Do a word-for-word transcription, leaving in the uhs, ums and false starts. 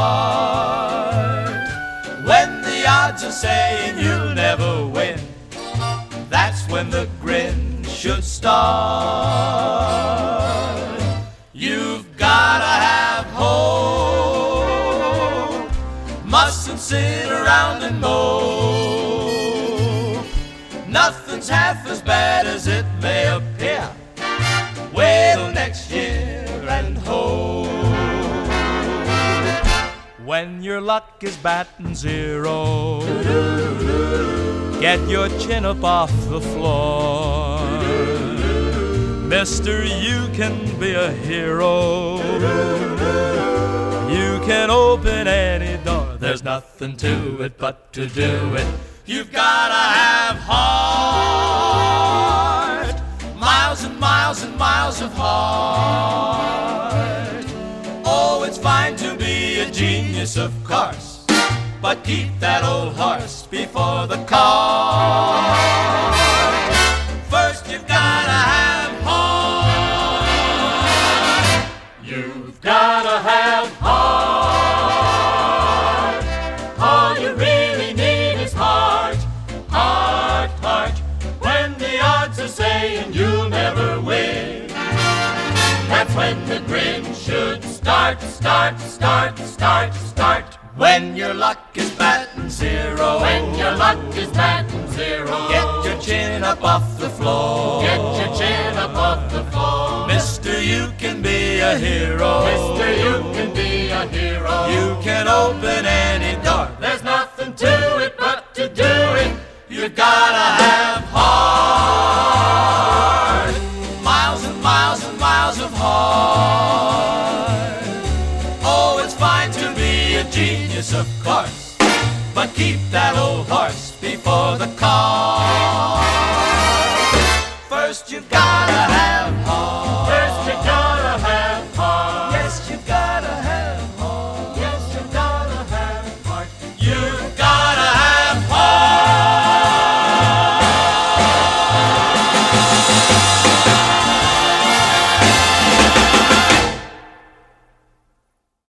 heart. When the odds are saying you'll never win, that's when the grin should start. You've gotta have hope, mustn't sit around and mope. Nothing's half as bad as it may appear. Wait till next year and hope. When your luck is batting zero, get your chin up off the floor. Mister, you can be a hero. You can open any door. There's nothing to it but to do it. You've gotta have heart, miles and miles and miles of heart. Oh, it's fine to be a genius, of course, but keep that old horse before the cart. First you've gotta have heart. You've gotta have heart. All you really need is heart. Heart, heart. When the odds are saying you'll never win, that's when the grin should start, start, start, start, start. When your luck is batting zero, When your luck is batting zero, get your chin up off the floor. Get your chin up off the floor. Mister, you can be a hero. Mister, you can be a hero. You can open any door. There's nothing to it but to do it. You gotta have heart, miles and miles and miles of heart. Oh, it's fine to be a genius, of course, but keep that old horse before the cart. First you've gotta have